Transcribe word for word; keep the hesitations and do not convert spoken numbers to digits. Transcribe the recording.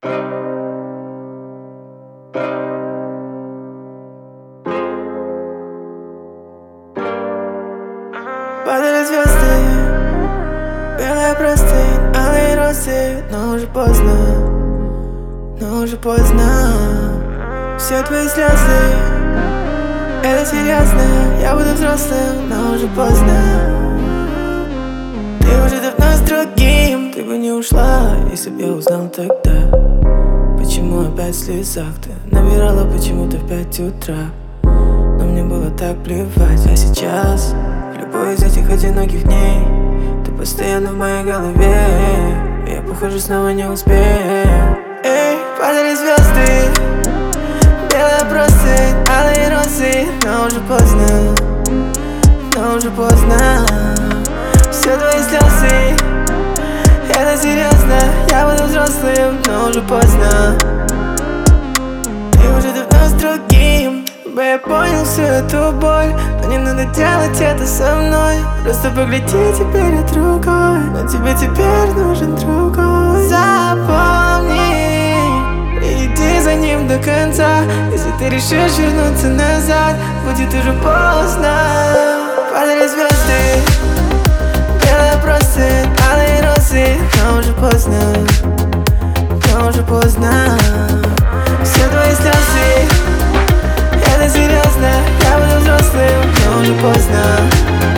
Падали звезды, белая простынь, алые розы. Но уже поздно, но уже поздно. Все твои слезы, это серьезно. Я буду взрослым, но уже поздно. Ты уже давно с другим. Ты бы не ушла, если б я узнал тогда. Почему опять в слезах ты набирала почему-то в пять утра? Но мне было так плевать. А сейчас в любой из этих одиноких дней ты постоянно в моей голове. Я, похоже, снова не успею. Эй, падали звезды, белая простынь, алые розы. Но уже поздно, но уже поздно. Все твои слезы, это серьезно. Я буду взрослым, но уже поздно. Ты уже давно с другим. Бы я понял всю эту боль, но не надо делать это со мной. Просто погляди теперь от другой, но тебе теперь нужен другой. Запомни и иди за ним до конца. Если ты решишь вернуться назад, будет уже поздно. Падали звезды, белая простынь, алые розы. Но уже поздно, но уже поздно. Все твои слезы, это серьезно. Я буду взрослым, но уже поздно.